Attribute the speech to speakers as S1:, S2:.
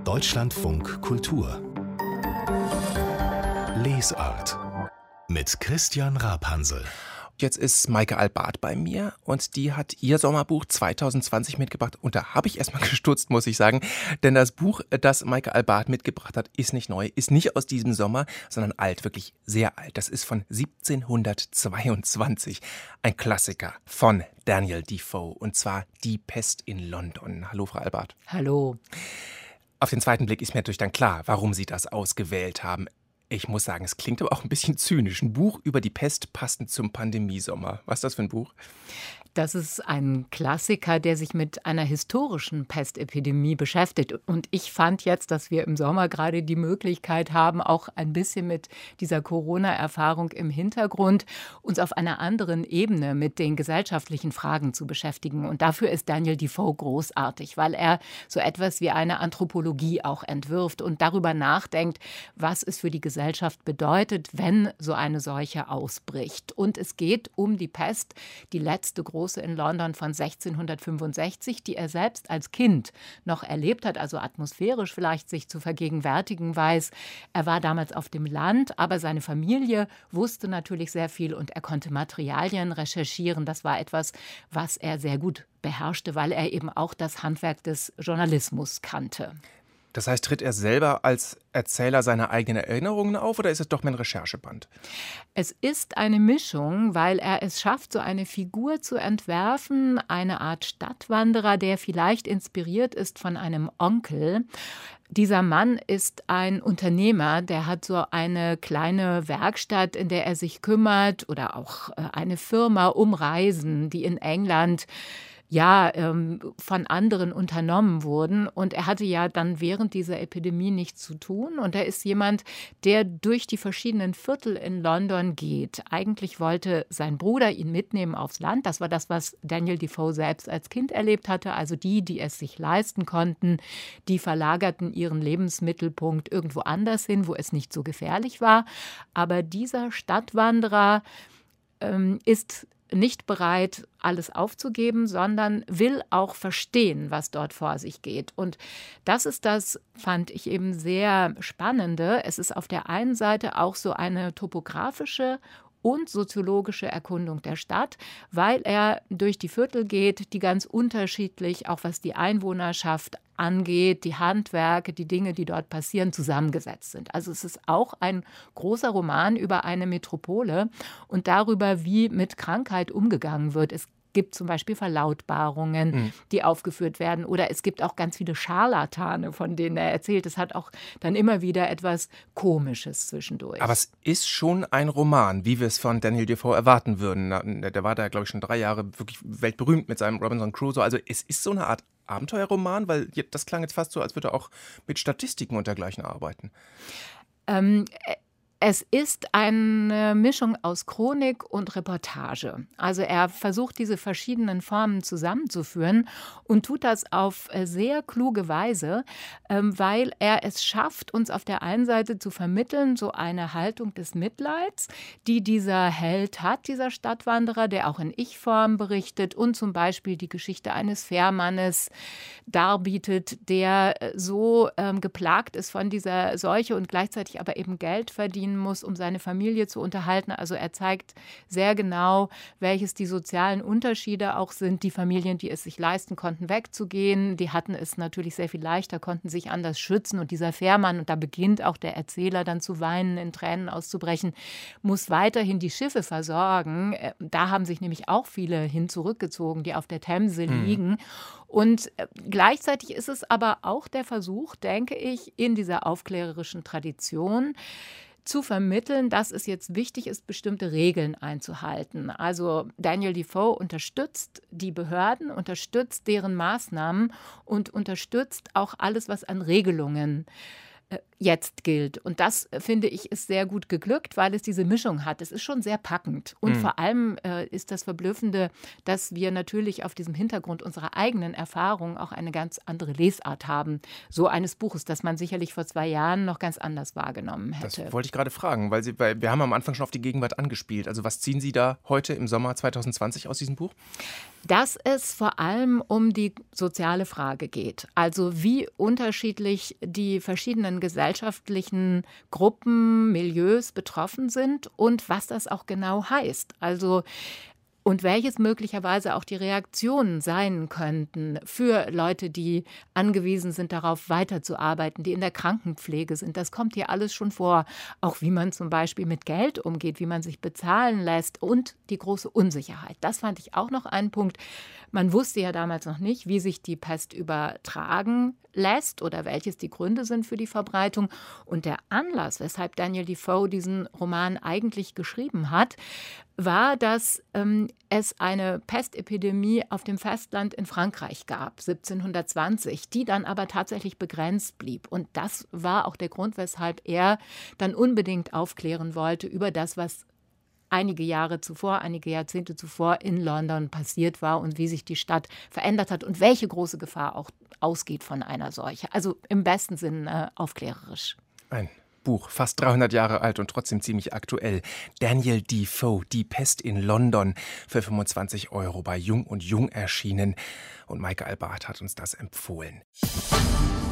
S1: Deutschlandfunk Kultur Lesart mit Christian Rapansel.
S2: Jetzt ist Maike Albart bei mir und die hat ihr Sommerbuch 2020 mitgebracht. Und da habe ich erstmal gestutzt, muss ich sagen. Denn das Buch, das Maike Albart mitgebracht hat, ist nicht neu, ist nicht aus diesem Sommer, sondern alt, wirklich sehr alt. Das ist von 1722. Ein Klassiker von Daniel Defoe und zwar Die Pest in London. Hallo, Frau Albart.
S3: Hallo.
S2: Auf den zweiten Blick ist mir natürlich dann klar, warum Sie das ausgewählt haben. Ich muss sagen, es klingt aber auch ein bisschen zynisch. Ein Buch über die Pest passend zum Pandemiesommer. Was ist das für ein Buch?
S3: Das ist ein Klassiker, der sich mit einer historischen Pestepidemie beschäftigt. Und ich fand jetzt, dass wir im Sommer gerade die Möglichkeit haben, auch ein bisschen mit dieser Corona-Erfahrung im Hintergrund uns auf einer anderen Ebene mit den gesellschaftlichen Fragen zu beschäftigen. Und dafür ist Daniel Defoe großartig, weil er so etwas wie eine Anthropologie auch entwirft und darüber nachdenkt, was es für die Gesellschaft bedeutet, wenn so eine Seuche ausbricht. Und es geht um die Pest, die letzte große in London von 1665, die er selbst als Kind noch erlebt hat, also atmosphärisch vielleicht sich zu vergegenwärtigen weiß. Er war damals auf dem Land, aber seine Familie wusste natürlich sehr viel und er konnte Materialien recherchieren. Das war etwas, was er sehr gut beherrschte, weil er eben auch das Handwerk des Journalismus kannte.
S2: Das heißt, tritt er selber als Erzähler seiner eigenen Erinnerungen auf oder ist es doch mehr ein Rechercheband?
S3: Es ist eine Mischung, weil er es schafft, so eine Figur zu entwerfen, eine Art Stadtwanderer, der vielleicht inspiriert ist von einem Onkel. Dieser Mann ist ein Unternehmer, der hat so eine kleine Werkstatt, in der er sich kümmert oder auch eine Firma um Reisen, die in England von anderen unternommen wurden. Und er hatte ja dann während dieser Epidemie nichts zu tun. Und er ist jemand, der durch die verschiedenen Viertel in London geht. Eigentlich wollte sein Bruder ihn mitnehmen aufs Land. Das war das, was Daniel Defoe selbst als Kind erlebt hatte. Also die es sich leisten konnten, die verlagerten ihren Lebensmittelpunkt irgendwo anders hin, wo es nicht so gefährlich war. Aber dieser Stadtwanderer ist nicht bereit, alles aufzugeben, sondern will auch verstehen, was dort vor sich geht. Und das ist das, fand ich eben sehr Spannende. Es ist auf der einen Seite auch so eine topografische und soziologische Erkundung der Stadt, weil er durch die Viertel geht, die ganz unterschiedlich, auch was die Einwohnerschaft angeht, die Handwerke, die Dinge, die dort passieren, zusammengesetzt sind. Also es ist auch ein großer Roman über eine Metropole und darüber, wie mit Krankheit umgegangen wird. Es gibt zum Beispiel Verlautbarungen, die aufgeführt werden. Oder es gibt auch ganz viele Scharlatane, von denen er erzählt. Es hat auch dann immer wieder etwas Komisches zwischendurch.
S2: Aber es ist schon ein Roman, wie wir es von Daniel Defoe erwarten würden. Der war da, glaube ich, schon 3 Jahre wirklich weltberühmt mit seinem Robinson Crusoe. Also es ist so eine Art Abenteuerroman, weil das klang jetzt fast so, als würde er auch mit Statistiken und dergleichen arbeiten.
S3: Es ist eine Mischung aus Chronik und Reportage. Also er versucht, diese verschiedenen Formen zusammenzuführen und tut das auf sehr kluge Weise, weil er es schafft, uns auf der einen Seite zu vermitteln, so eine Haltung des Mitleids, die dieser Held hat, dieser Stadtwanderer, der auch in Ich-Form berichtet und zum Beispiel die Geschichte eines Fährmannes darbietet, der so geplagt ist von dieser Seuche und gleichzeitig aber eben Geld verdient muss, um seine Familie zu unterhalten. Also er zeigt sehr genau, welches die sozialen Unterschiede auch sind. Die Familien, die es sich leisten konnten, wegzugehen, die hatten es natürlich sehr viel leichter, konnten sich anders schützen. Und dieser Fährmann, und da beginnt auch der Erzähler dann zu weinen, in Tränen auszubrechen, muss weiterhin die Schiffe versorgen. Da haben sich nämlich auch viele hin zurückgezogen, die auf der Themse liegen. Und gleichzeitig ist es aber auch der Versuch, denke ich, in dieser aufklärerischen Tradition zu vermitteln, dass es jetzt wichtig ist, bestimmte Regeln einzuhalten. Also Daniel Defoe unterstützt die Behörden, unterstützt deren Maßnahmen und unterstützt auch alles, was an Regelungen jetzt gilt. Und das, finde ich, ist sehr gut geglückt, weil es diese Mischung hat. Es ist schon sehr packend. Und vor allem ist das Verblüffende, dass wir natürlich auf diesem Hintergrund unserer eigenen Erfahrungen auch eine ganz andere Lesart haben. So eines Buches, das man sicherlich vor 2 Jahren noch ganz anders wahrgenommen hätte.
S2: Das wollte ich gerade fragen, weil wir haben am Anfang schon auf die Gegenwart angespielt. Also was ziehen Sie da heute im Sommer 2020 aus diesem Buch?
S3: Dass es vor allem um die soziale Frage geht. Also wie unterschiedlich die verschiedenen gesellschaftlichen Gruppen, Milieus betroffen sind und was das auch genau heißt. Also und welches möglicherweise auch die Reaktionen sein könnten für Leute, die angewiesen sind, darauf weiterzuarbeiten, die in der Krankenpflege sind. Das kommt hier alles schon vor. Auch wie man zum Beispiel mit Geld umgeht, wie man sich bezahlen lässt und die große Unsicherheit. Das fand ich auch noch einen Punkt. Man wusste ja damals noch nicht, wie sich die Pest übertragen lässt oder welches die Gründe sind für die Verbreitung. Und der Anlass, weshalb Daniel Defoe diesen Roman eigentlich geschrieben hat, war, dass es eine Pestepidemie auf dem Festland in Frankreich gab, 1720, die dann aber tatsächlich begrenzt blieb. Und das war auch der Grund, weshalb er dann unbedingt aufklären wollte über das, was einige Jahrzehnte zuvor in London passiert war und wie sich die Stadt verändert hat und welche große Gefahr auch ausgeht von einer Seuche. Also im besten Sinne aufklärerisch.
S2: Ein Buch, fast 300 Jahre alt und trotzdem ziemlich aktuell. Daniel Defoe, Die Pest in London, für 25 € bei Jung und Jung erschienen. Und Maike Albart hat uns das empfohlen.